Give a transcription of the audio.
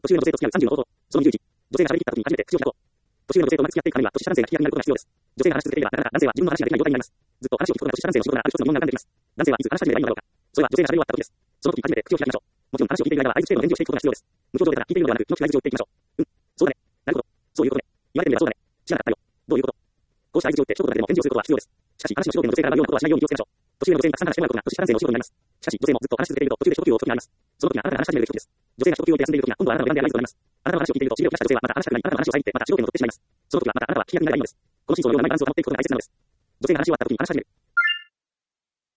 年上の女性と付き合う30の方法。その21。女性が喋り切った時に初めて口を開こう。年上の女性とうまく付き合っていくためには、年下男性が聞き役になることが必要です。女性が話し続けていれば、なかなか男性は自分の話ができない状態になります。ずっと話を聞くことが年下男性の仕事ならある一つの疑問が浮かんできます。男性はいつ話し始めればいいのだろうか。それは女性が喋り終わった時です。その時に初めて口を開きましょう。もちろん話を聞いている間は相槌程度の返事をしていくことが必要です。無表情でただ聞いているのではなく、気持ちの合図を打っていきましょう。そうだね。なるほど。そういうことね。言われてみればそうだね。知らなかったよ。どういうこと。こうした相槌を打って一言だけでも返事をすることは必要です。しかし、話を主導権の女性から奪うようなことはしないように気をつけましょう。年上の女性にたくさん話してもらうことが年下男性の仕事になります。しかし、女性もずっと話し続けていると途中で一呼吸を置く時があります。その時があなたが話し始める時です。女性が一呼吸を置いて休んでいる時には、今度はあなたの番である合図となります。あなたの話を聞いていると、しびれを切らした女性はまた話したくなり、あなたの話を遮って、また主導権を取ってしまいます。その時はまたあなたは聞き役になればいいのです。このシーンを読む前にバランスを保っていくことが大切なのです。女性が話し終わった時に話し始める。